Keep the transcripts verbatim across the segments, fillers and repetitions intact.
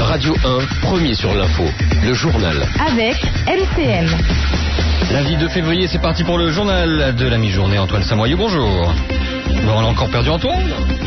Radio un, premier sur l'info, le journal. Avec M C M. Lundi deux février, c'est parti pour le journal de la mi-journée. Antoine Samoyeux, bonjour. Bon, on a encore perdu Antoine ?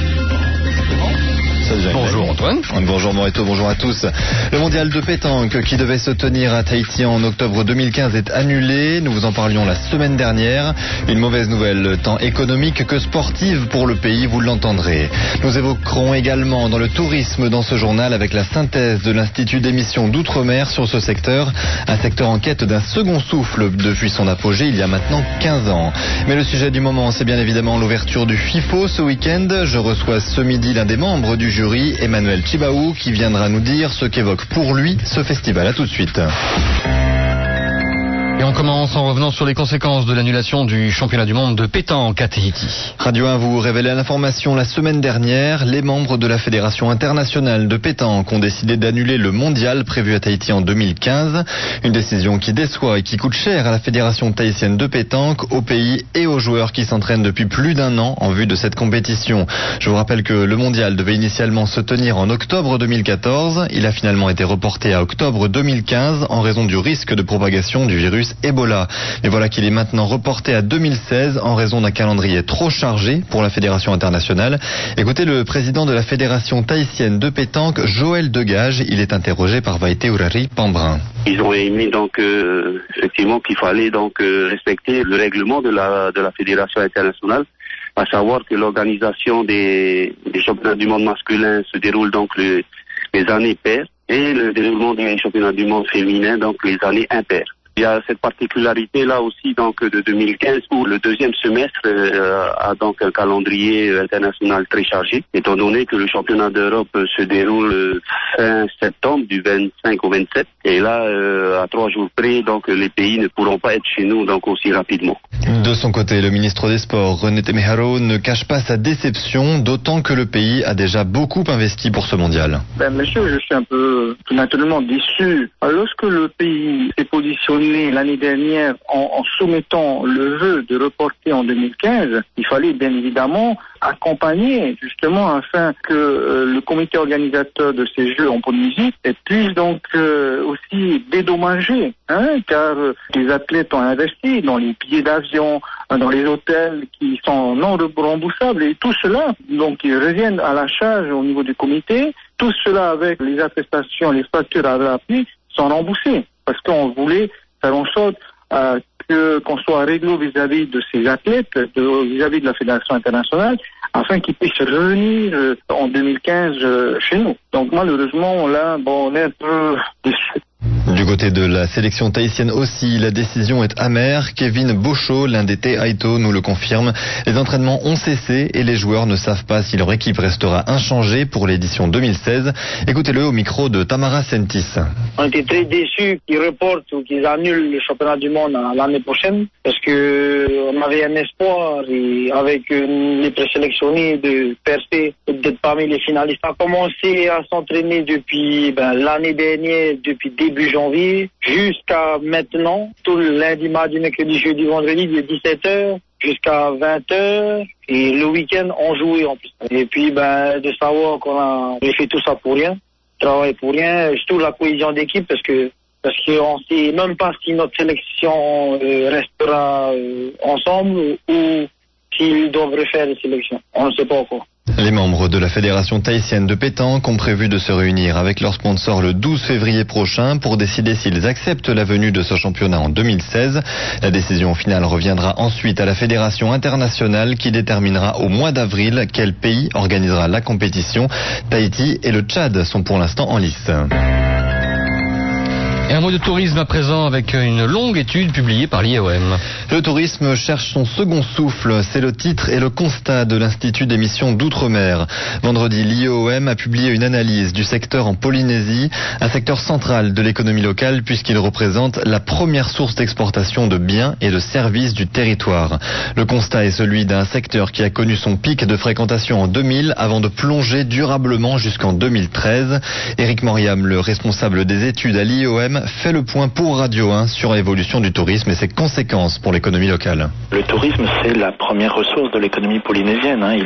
Bonjour Antoine. Bonjour Moreto, bonjour à tous. Le mondial de pétanque qui devait se tenir à Tahiti en octobre deux mille quinze est annulé. Nous vous en parlions la semaine dernière. Une mauvaise nouvelle, tant économique que sportive pour le pays, vous l'entendrez. Nous évoquerons également dans le tourisme dans ce journal avec la synthèse de l'Institut d'émission d'Outre-mer sur ce secteur. Un secteur en quête d'un second souffle depuis son apogée il y a maintenant quinze ans. Mais le sujet du moment, c'est bien évidemment l'ouverture du FIFO ce week-end. Je reçois ce midi l'un des membres du jury, Emmanuel Chibaou, qui viendra nous dire ce qu'évoque pour lui ce festival. À tout de suite. Et on commence en revenant sur les conséquences de l'annulation du championnat du monde de pétanque à Tahiti. Radio un vous révélait l'information la semaine dernière. Les membres de la Fédération internationale de pétanque ont décidé d'annuler le mondial prévu à Tahiti en deux mille quinze. Une décision qui déçoit et qui coûte cher à la Fédération tahitienne de pétanque, au pays et aux joueurs qui s'entraînent depuis plus d'un an en vue de cette compétition. Je vous rappelle que le mondial devait initialement se tenir en octobre deux mille quatorze. Il a finalement été reporté à octobre deux mille quinze en raison du risque de propagation du virus Ebola. Mais voilà qu'il est maintenant reporté à deux mille seize en raison d'un calendrier trop chargé pour la Fédération internationale. Écoutez le président de la Fédération tahitienne de pétanque, Joël Degage. Il est interrogé par Vaïté Urari Pambrin. Ils ont émis donc euh, effectivement qu'il fallait donc euh, respecter le règlement de la de la Fédération internationale, à savoir que l'organisation des, des championnats du monde masculin se déroule donc le, les années paires et le déroulement des championnats du monde féminin donc les années impaires. Il y a cette particularité-là aussi donc de deux mille quinze où le deuxième semestre euh, a donc un calendrier international très chargé, étant donné que le championnat d'Europe se déroule fin septembre du vingt-cinq au vingt-sept. Et là, euh, à trois jours près, donc les pays ne pourront pas être chez nous donc aussi rapidement. De son côté, le ministre des Sports, René Temeharo, ne cache pas sa déception, d'autant que le pays a déjà beaucoup investi pour ce mondial. Ben, monsieur, je suis un peu tout naturellement déçu. Lorsque le pays s'est positionné l'année dernière en, en soumettant le vœu de reporter en deux mille quinze, il fallait bien évidemment accompagner justement afin que euh, le comité organisateur de ces Jeux en Polynésie puisse donc euh, aussi dédommager, hein, car euh, les athlètes ont investi dans les billets d'avion, dans les hôtels qui sont non remboursables et tout cela, donc ils reviennent à la charge au niveau du comité. Tout cela avec les attestations, les factures à l'appui sont remboursées parce qu'on voulait faire en sorte euh, que, qu'on soit réglo vis-à-vis de ces athlètes, de, vis-à-vis de la Fédération internationale, afin qu'ils puissent revenir euh, en deux mille quinze euh, chez nous. Donc malheureusement, là, bon, on est un peu déçus. Du côté de la sélection tahitienne aussi, la décision est amère. Kevin Bocho, l'un des Te-Aito, nous le confirme. Les entraînements ont cessé et les joueurs ne savent pas si leur équipe restera inchangée pour l'édition deux mille seize. Écoutez-le au micro de Tamara Sentis. On était très déçus qu'ils reportent ou qu'ils annulent le championnat du monde l'année prochaine parce que on avait un espoir et avec les présélectionnés de percer et d'être parmi les finalistes. On a commencé à s'entraîner depuis ben, l'année dernière, depuis début janvier jusqu'à maintenant, tout le lundi, mardi, mercredi, jeudi, vendredi de dix-sept heures jusqu'à vingt heures et le week-end on jouait en plus. Et puis ben de savoir qu'on a fait tout ça pour rien, travail pour rien, surtout la cohésion d'équipe parce que parce qu'on sait même pas si notre sélection euh, restera euh, ensemble ou s'ils doivent refaire les sélections. On ne sait pas encore. Les membres de la Fédération tahitienne de pétanque ont prévu de se réunir avec leurs sponsors le douze février prochain pour décider s'ils acceptent la venue de ce championnat en deux mille seize. La décision finale reviendra ensuite à la Fédération internationale qui déterminera au mois d'avril quel pays organisera la compétition. Tahiti et le Tchad sont pour l'instant en lice. Et un mot de tourisme à présent avec une longue étude publiée par l'I O M. Le tourisme cherche son second souffle, c'est le titre et le constat de l'Institut d'émission d'Outre-mer. Vendredi, l'I O M a publié une analyse du secteur en Polynésie, un secteur central de l'économie locale puisqu'il représente la première source d'exportation de biens et de services du territoire. Le constat est celui d'un secteur qui a connu son pic de fréquentation en deux mille avant de plonger durablement jusqu'en deux mille treize. Éric Moriam, le responsable des études à l'I O M, fait le point pour Radio un sur l'évolution du tourisme et ses conséquences pour l'économie locale. Le tourisme, c'est la première ressource de l'économie polynésienne. Hein. Il occupe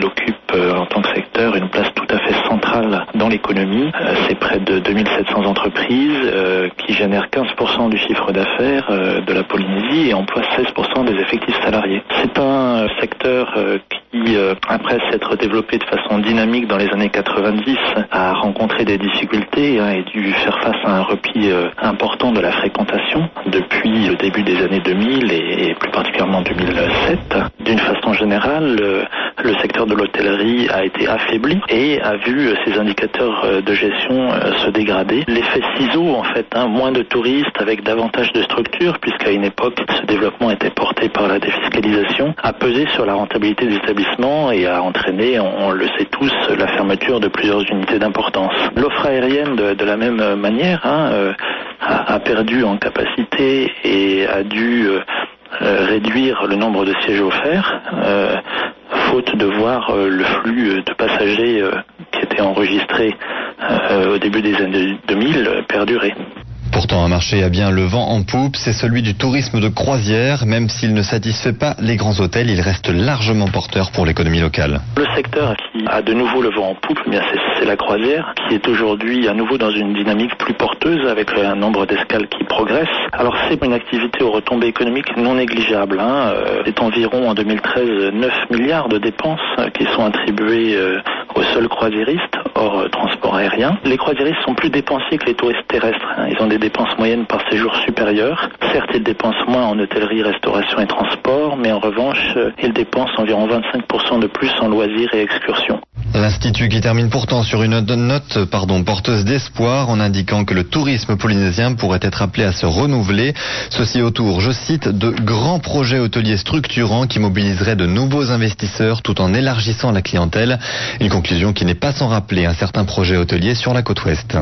euh, en tant que secteur une place tout à fait centrale dans l'économie. Euh, c'est près de deux mille sept cents entreprises euh, qui génèrent quinze pour cent du chiffre d'affaires euh, de la Polynésie et emploient seize pour cent des effectifs salariés. C'est un secteur euh, qui, euh, après s'être développé de façon dynamique dans les années quatre-vingt-dix, a rencontré des difficultés hein, et dû faire face à un repli euh, important de la fréquentation depuis le début des années deux mille et, et plus particulièrement deux mille sept. D'une façon générale, le, le secteur de l'hôtellerie a été affaibli et a vu euh, ses indicateurs euh, de gestion euh, se dégrader. L'effet ciseau, en fait, hein, moins de touristes avec davantage de structures, puisqu'à une époque, ce développement était porté par la défiscalisation, a pesé sur la rentabilité des établissements et a entraîné, on, on le sait tous, la fermeture de plusieurs unités d'importance. L'offre aérienne, de, de la même manière, hein, euh, a, a perdu en capacité et a dû euh, euh, réduire le nombre de sièges offerts, euh, faute de voir euh, le flux de passagers euh, qui était enregistré euh, au début des années deux mille euh, perdurer. Pourtant, un marché a bien le vent en poupe, c'est celui du tourisme de croisière. Même s'il ne satisfait pas les grands hôtels, il reste largement porteur pour l'économie locale. Le secteur qui a de nouveau le vent en poupe, eh bien c'est, c'est la croisière, qui est aujourd'hui à nouveau dans une dynamique plus porteuse avec un nombre d'escales qui progresse. Alors c'est une activité aux retombées économiques non négligeables. Hein. Euh, c'est environ en deux mille treize neuf milliards de dépenses qui sont attribuées euh, aux seuls croisiéristes, hors euh, transport aérien. Les croisiéristes sont plus dépensiers que les touristes terrestres. Hein. Ils ont des dépenses moyennes par séjour supérieures. Certes, ils dépensent moins en hôtellerie, restauration et transport, mais en revanche, ils dépensent environ vingt-cinq pour cent de plus en loisirs et excursions. L'Institut qui termine pourtant sur une note pardon, porteuse d'espoir en indiquant que le tourisme polynésien pourrait être appelé à se renouveler. Ceci autour, je cite, de grands projets hôteliers structurants qui mobiliseraient de nouveaux investisseurs tout en élargissant la clientèle. Une conclusion qui n'est pas sans rappeler un certain projet hôtelier sur la côte ouest.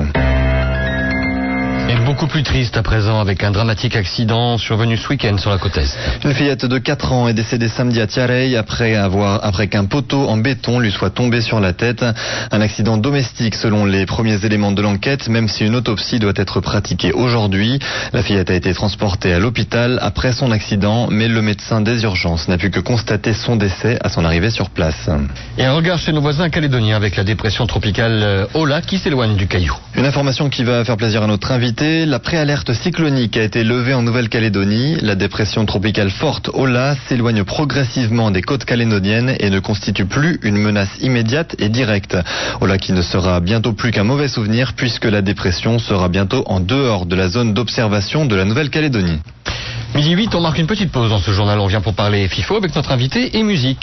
Et beaucoup plus triste à présent avec un dramatique accident survenu ce week-end sur la côte est. Une fillette de quatre ans est décédée samedi à Tiareil après avoir, après qu'un poteau en béton lui soit tombé sur la tête. Un accident domestique selon les premiers éléments de l'enquête, même si une autopsie doit être pratiquée aujourd'hui. La fillette a été transportée à l'hôpital après son accident, mais le médecin des urgences n'a pu que constater son décès à son arrivée sur place. Et un regard chez nos voisins calédoniens avec la dépression tropicale Ola qui s'éloigne du Caillou. Une information qui va faire plaisir à notre invité. La préalerte cyclonique a été levée en Nouvelle-Calédonie. La dépression tropicale forte Ola s'éloigne progressivement des côtes calédoniennes et ne constitue plus une menace immédiate et directe. Ola qui ne sera bientôt plus qu'un mauvais souvenir puisque la dépression sera bientôt en dehors de la zone d'observation de la Nouvelle-Calédonie. Midi huit, on marque une petite pause dans ce journal. On vient pour parler FIFO avec notre invité et musique.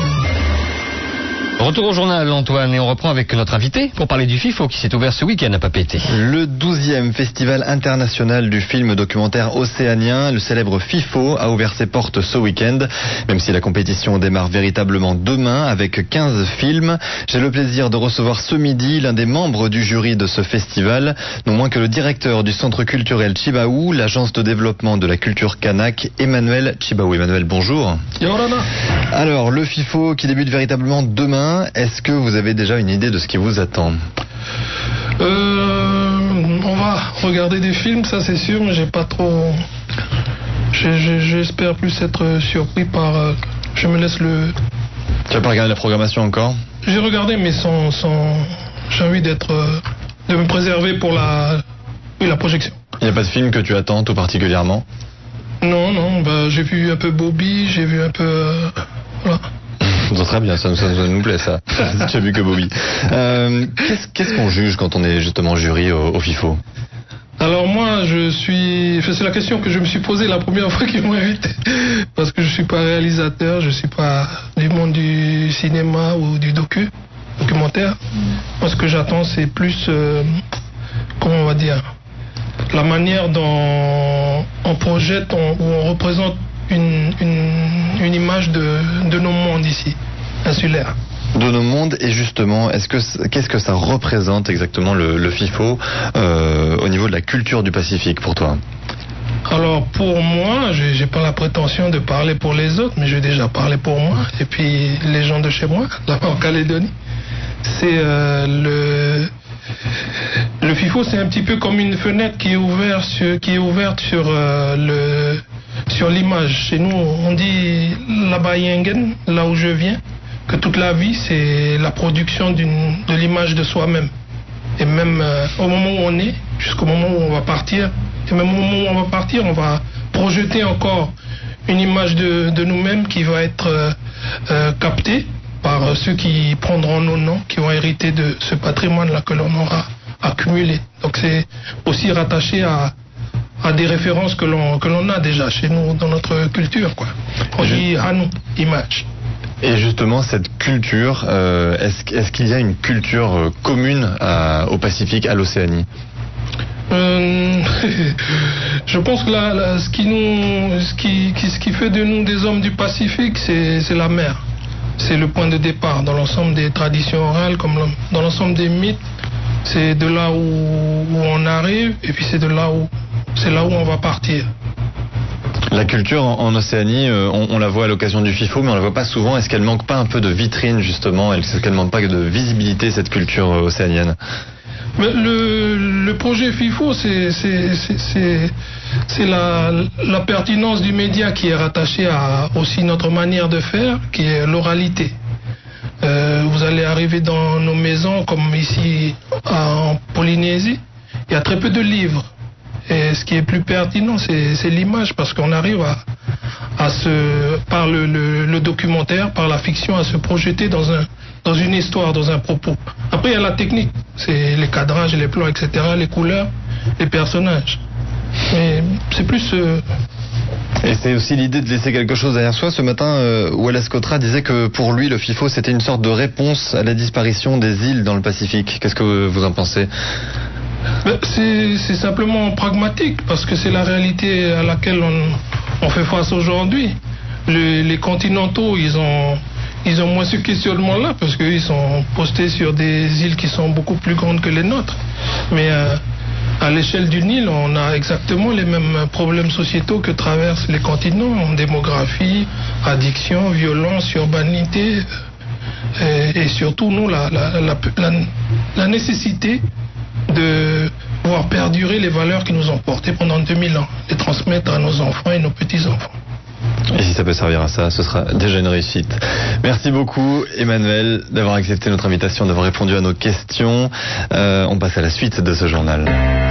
Retour au journal, Antoine, et on reprend avec notre invité pour parler du FIFO qui s'est ouvert ce week-end à Papeete. Le douzième Festival international du film documentaire océanien, le célèbre FIFO, a ouvert ses portes ce week-end. Même si la compétition démarre véritablement demain avec quinze films, j'ai le plaisir de recevoir ce midi l'un des membres du jury de ce festival, non moins que le directeur du centre culturel Chibaou, l'agence de développement de la culture kanak, Emmanuel Chibaou. Emmanuel, bonjour. Yorana. Alors, le FIFO qui débute véritablement demain, est-ce que vous avez déjà une idée de ce qui vous attend ? euh, On va regarder des films, ça c'est sûr, mais j'ai pas trop... J'espère plus être surpris par... Je me laisse le... Tu n'as pas regardé la programmation encore ? J'ai regardé, mais sans... sans... J'ai envie d'être... de me préserver pour la... Oui, la projection. Il n'y a pas de film que tu attends tout particulièrement ? Non, non, bah, j'ai vu un peu Bobby, j'ai vu un peu... Euh, voilà. C'est très bien, ça, ça, ça nous plaît ça. J'ai vu que Bobby. Euh, qu'est-ce, qu'est-ce qu'on juge quand on est justement jury au, au FIFO ? Alors moi, je suis... C'est la question que je me suis posée la première fois qu'ils m'ont invité. Parce que je suis pas réalisateur, je suis pas du monde du cinéma ou du docu, documentaire. Moi, ce que j'attends, c'est plus... Euh, comment on va dire ? La manière dont on projette, on, où on représente Une, une, une image de, de nos mondes ici, insulaires. De nos mondes, et justement, est-ce que, qu'est-ce que ça représente exactement le, le FIFO euh, au niveau de la culture du Pacifique pour toi ? Alors pour moi, je n'ai pas la prétention de parler pour les autres, mais je vais déjà parler pour moi, et puis les gens de chez moi, là en Calédonie. C'est euh, le... Le FIFO, c'est un petit peu comme une fenêtre qui est ouverte sur, qui est ouverte sur euh, le... sur l'image. Chez nous, on dit la Bayengen, là où je viens, que toute la vie, c'est la production d'une, de l'image de soi-même. Et même euh, au moment où on est, jusqu'au moment où on va partir, et même au moment où on va partir, on va projeter encore une image de, de nous-mêmes qui va être euh, euh, captée par euh, ceux qui prendront nos noms, qui vont hériter de ce patrimoine-là que l'on aura accumulé. Donc c'est aussi rattaché à, à des références que l'on, que l'on a déjà chez nous dans notre culture, quoi. On dit à nous, image. Et justement, cette culture, euh, est-ce, est-ce qu'il y a une culture euh, commune à, au Pacifique, à l'Océanie ? Euh, je pense que là, là, ce, qui nous, ce, qui, qui, ce qui fait de nous des hommes du Pacifique, c'est, c'est la mer. C'est le point de départ dans l'ensemble des traditions orales, comme dans l'ensemble des mythes. C'est de là où, où on arrive, et puis c'est de là où, c'est là où on va partir. La culture en, en Océanie, euh, on, on la voit à l'occasion du FIFO, mais on la voit pas souvent. Est-ce qu'elle manque pas un peu de vitrine, justement ? Est-ce qu'elle manque pas de visibilité, cette culture euh, océanienne ? Mais le, le projet FIFO, c'est, c'est, c'est, c'est, c'est la, la pertinence du média qui est rattachée à aussi notre manière de faire, qui est l'oralité. Euh, vous allez arriver dans nos maisons, comme ici en Polynésie, il y a très peu de livres. Et ce qui est plus pertinent, c'est, c'est l'image, parce qu'on arrive à, à se, par le, le, le documentaire, par la fiction, à se projeter dans, un, dans une histoire, dans un propos. Après, il y a la technique, c'est les cadrages, les plans, et cetera, les couleurs, les personnages. Mais c'est plus... Euh... Et c'est aussi l'idée de laisser quelque chose derrière soi. Ce matin, euh, Wallace Cotra disait que pour lui, le FIFO, c'était une sorte de réponse à la disparition des îles dans le Pacifique. Qu'est-ce que vous en pensez ? C'est, c'est simplement pragmatique, parce que c'est la réalité à laquelle on, on fait face aujourd'hui. Le, les continentaux, ils ont, ils ont moins ce questionnement-là, parce qu'ils sont postés sur des îles qui sont beaucoup plus grandes que les nôtres. Mais euh, à l'échelle d'une île, on a exactement les mêmes problèmes sociétaux que traversent les continents, démographie, addiction, violence, urbanité, et, et surtout, nous, la, la, la, la, la nécessité de pouvoir perdurer les valeurs qui nous ont portés pendant deux mille ans, les transmettre à nos enfants et nos petits-enfants. Et si ça peut servir à ça, ce sera déjà une réussite. Merci beaucoup, Emmanuel, d'avoir accepté notre invitation, d'avoir répondu à nos questions. Euh, on passe à la suite de ce journal.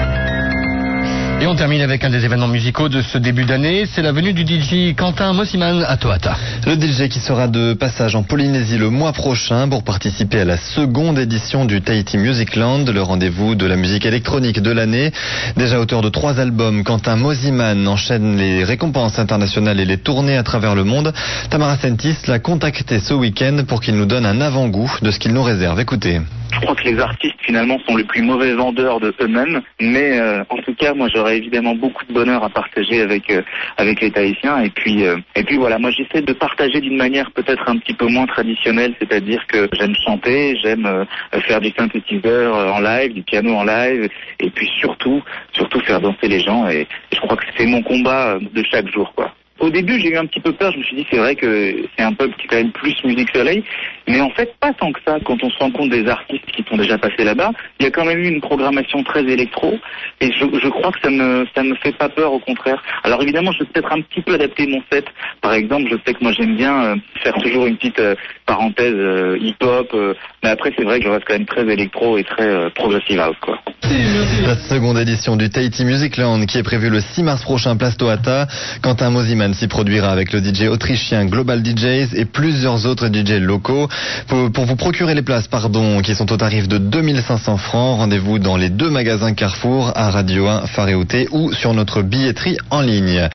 Et on termine avec un des événements musicaux de ce début d'année, c'est la venue du D J Quentin Mosiman à Toata. Le D J qui sera de passage en Polynésie le mois prochain pour participer à la seconde édition du Tahiti Music Land, le rendez-vous de la musique électronique de l'année. Déjà auteur de trois albums, Quentin Mosiman enchaîne les récompenses internationales et les tournées à travers le monde. Tamara Sentis l'a contacté ce week-end pour qu'il nous donne un avant-goût de ce qu'il nous réserve. Écoutez. Je crois que les artistes finalement sont les plus mauvais vendeurs de eux-mêmes, mais euh, en tout cas moi j'aurais évidemment beaucoup de bonheur à partager avec euh, avec les Tahitiens et puis euh, et puis voilà, moi j'essaie de partager d'une manière peut-être un petit peu moins traditionnelle, c'est-à-dire que j'aime chanter, j'aime euh, faire du synthétiseur en live, du piano en live et puis surtout surtout faire danser les gens et, et je crois que c'est mon combat de chaque jour, quoi. Au début, j'ai eu un petit peu peur, je me suis dit c'est vrai que c'est un peuple qui est quand même plus musique soleil, mais en fait pas tant que ça. Quand on se rend compte des artistes qui sont déjà passés là-bas, il y a quand même eu une programmation très électro et je, je crois que ça me ça me fait pas peur, au contraire. Alors évidemment, je vais peut-être un petit peu adapter mon set. Par exemple, je sais que moi j'aime bien euh, faire toujours une petite euh, parenthèse euh, hip-hop, euh, mais après c'est vrai que je reste quand même très électro et très euh, progressive house, quoi. La seconde édition du Tahiti Music Land qui est prévue le six mars prochain, place Toata. Quentin Mosiman s'y produira avec le D J autrichien Global D Js et plusieurs autres D Js locaux. Pour, pour vous procurer les places, pardon, qui sont au tarif de deux mille cinq cents francs, rendez-vous dans les deux magasins Carrefour, à Radio un, Phare et Outé ou sur notre billetterie en ligne.